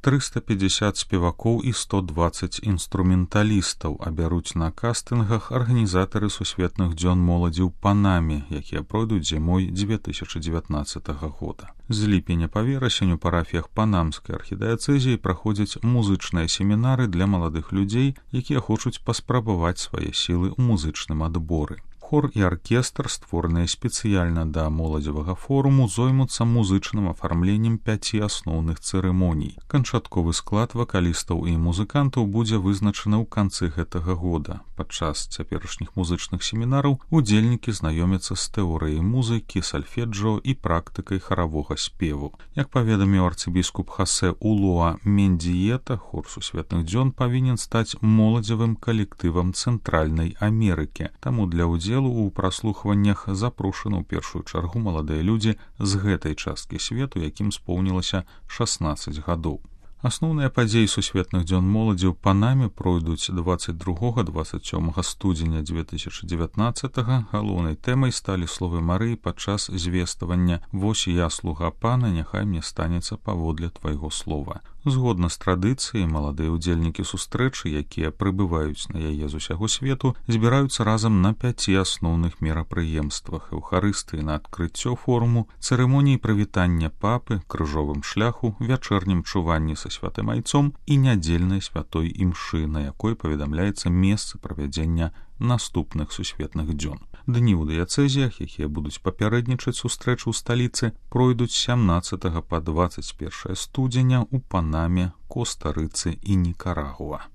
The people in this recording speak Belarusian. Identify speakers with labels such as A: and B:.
A: 350 спевакоў і 120 інструменталістаў абяруць на кастынгах арганізатары сусветных дзён моладзі ў Панаме, якія пройдуць зімой 2019 года. З ліпеня па верасень у парафіях панамскай архідыяцэзіі праходзяць музычныя семінары для маладых людзей, якія хочуць паспрабаваць свае сілы ў музычным адборы. Хор і аркестр, створаныя спецыяльна да моладзевага форуму, зоймуцца музычным афармленнем 5 асноўных цырымоній. Канчатковы склад вакалістаў і музыкантаў будзе вызначаны ў канцы гэтага года. Падчас цяперашніх музычных семінараў удзельнікі знаёмяцца з тэорыяй музыкі, сальфеджио і практыкай харавога спеву. Як паведаміў арцыбіскуп Хосе Улоа Мендиета, хор сусветных дзён павінен стаць моладзевым калектывам Цэнтральнай Амерыкі. Таму для ўдзелу у праслухваннях запрошаны ў першую чаргу маладыя людзі з гэтай часткі свету, якім споўнілася 16 гадоў. Асноўныя падзеі сусветных дзён моладзі ў Панаме пройдуць 22-27 студзеня 2019. Галоўнай тэмай сталі словы Марыі падчас звествавання «Вось я, слуга пана, няхай мне станецца паводле твайго слова». Згодна з традыцыяй, маладыя ўдзельнікі сустрэчы, якія прыбываюць на яе з усяго свету, збіраюцца разам на 5 асноўных мерапрыемствах: эўхарыстыі на адкрыццё форуму, цырымоніі прывітання папы, крыжовым шляху, вячэрнім чуванні са святым айцом і нядзельнай святой імшы, на якой паведамляецца месца правядзення наступных сусветных дзён. Дні ў дыяцэзіях, якія будуць папярэднічаць сустрэчу ў сталіцы, пройдуць 17 па 21 студзеня ў Панаме, Коста-Рыцы і Нікарагуа.